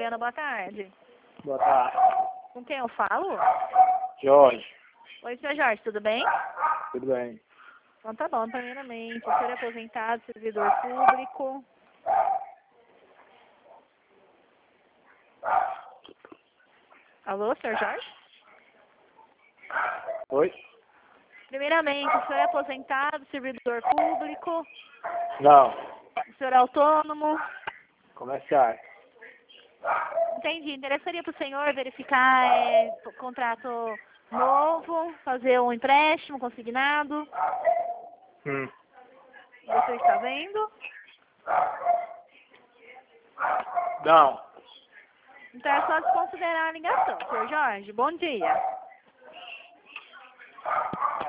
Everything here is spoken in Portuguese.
Mariana, boa tarde. Boa tarde. Com quem eu falo? Jorge. Oi, senhor Jorge, tudo bem? Tudo bem? Então tá bom, primeiramente, o senhor é aposentado, servidor público. Alô, senhor Jorge? Oi? Primeiramente, o senhor é aposentado, servidor público. Não. O senhor é autônomo. Comerciais. Entendi. Interessaria para o senhor verificar contrato novo, fazer um empréstimo consignado. Você está vendo? Não. Então é só desconsiderar a ligação, senhor Jorge. Bom dia.